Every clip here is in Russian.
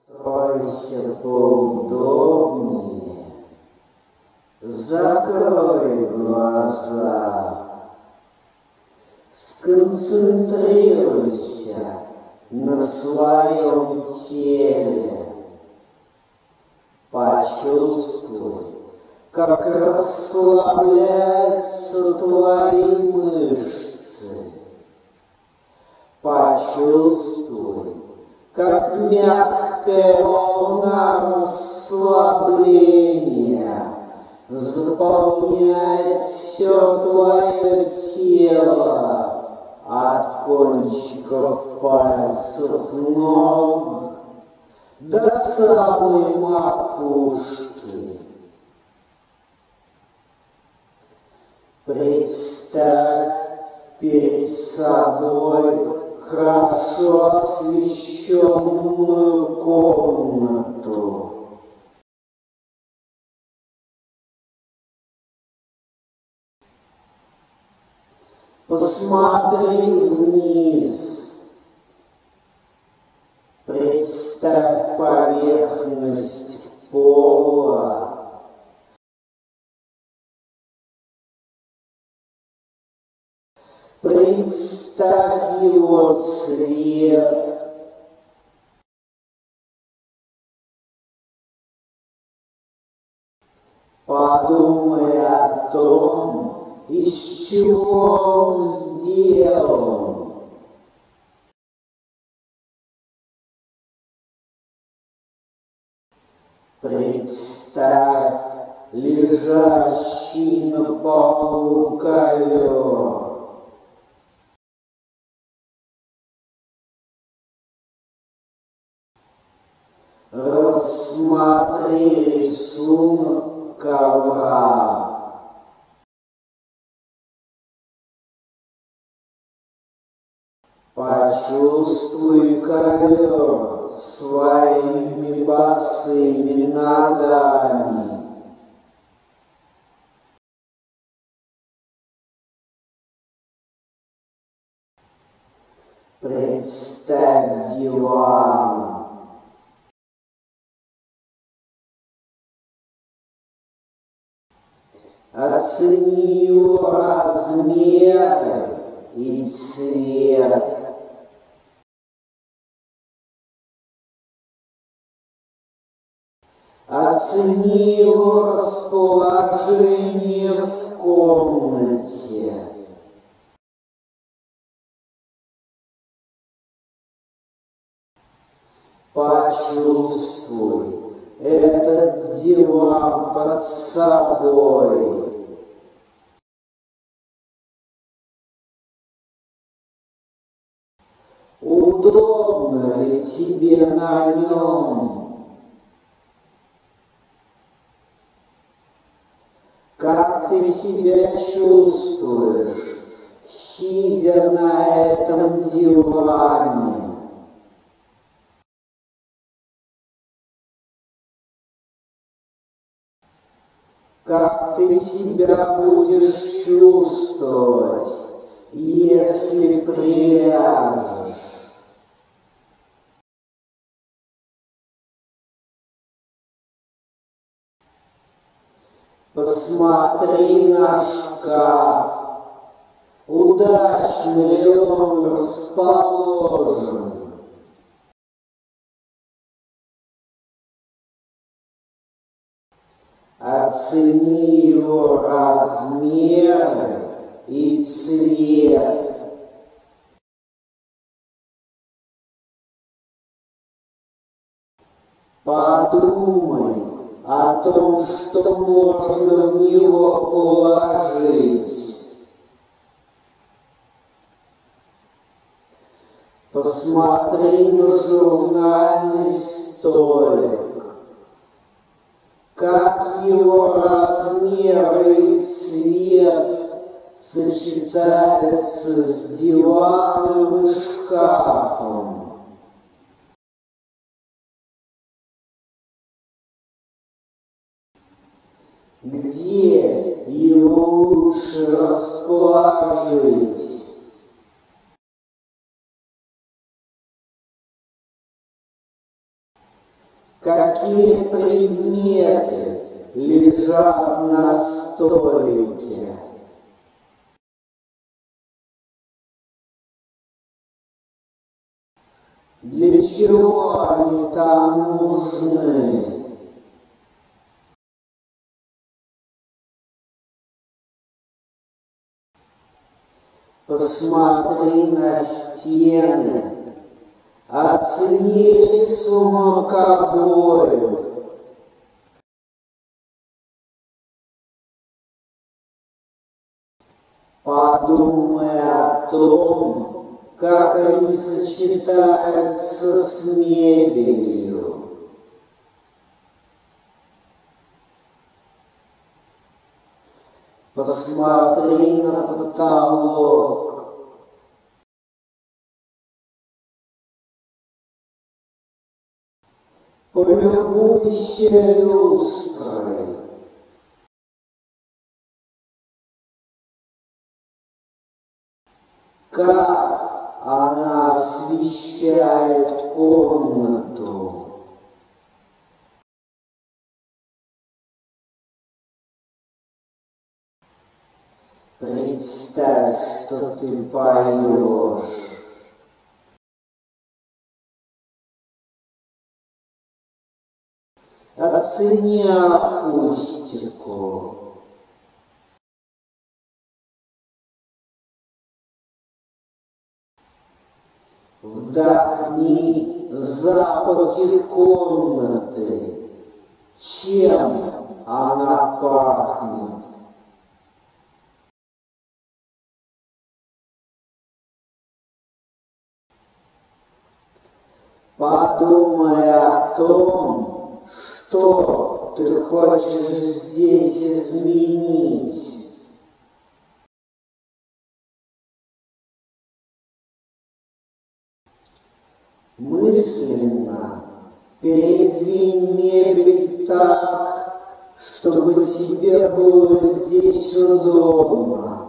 Устройся поудобнее, закрой глаза, сконцентрируйся на своем теле, почувствуй, как расслабляются твои мышцы, почувствуй, как мягкая волна расслабления заполняет все твое тело от кончиков пальцев ног до самой макушки. Представь перед собой хорошо освещенную комнату. Посмотри вниз. Представь поверхность пола. Представь его цвет. Подумай о том, из чего он сделан. Представь лежащий на полу ковер. Рассмотри рисунок ковра. Почувствуй ковер своими босыми ногами. Представь диван. Оцени его размеры и цвет. Оцени его расположение в комнате. Почувствуй этот диван под собой. Удобно ли тебе на нем? Как ты себя чувствуешь, сидя на этом диване? Как ты себя будешь чувствовать, если приляжешь? Посмотри на шкаф. Удачно ли он расположен? Оцени его размеры и цвет. Подумай о том, что можно в него положить. Посмотри на журнальный столик. Как его размеры и цвет сочетаются с диваном и шкафом. Где его лучше расположить? какие предметы лежат на столике. Для чего они там нужны? Посмотри на стены, оцени рисунок обоев. Подумай о том, как они сочетаются с мебелью. Посмотри на потолок. Полюбуйся люстрой. Как она освещает комнату. Представь, что ты поешь. Оцени акустику. Вдохни запахи комнаты. Чем она пахнет? Подумай о том, что ты хочешь здесь изменить. Мысленно передвинь мебель так, чтобы тебе было здесь удобно.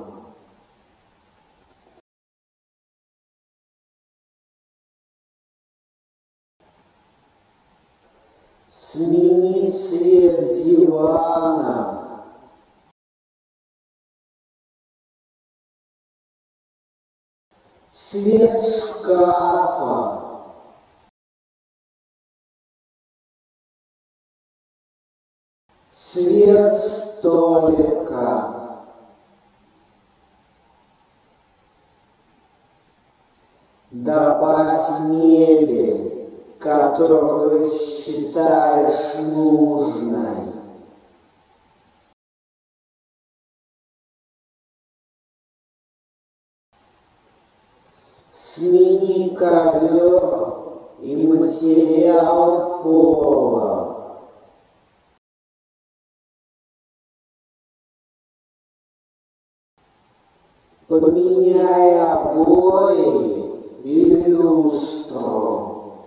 Смени цвет дивана. Цвет шкафа. Цвет столика. Добавь мебель, которую считаешь нужной. Смени ковер и материал пола. Поменяй обои и люстру.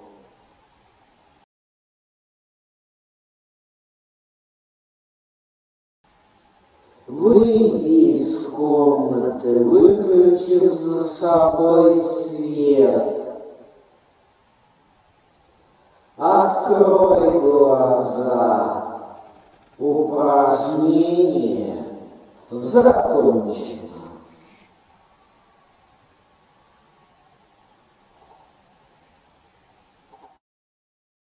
Выйди из комнаты, выключив за собой свет. Открой глаза. Упражнение закончено.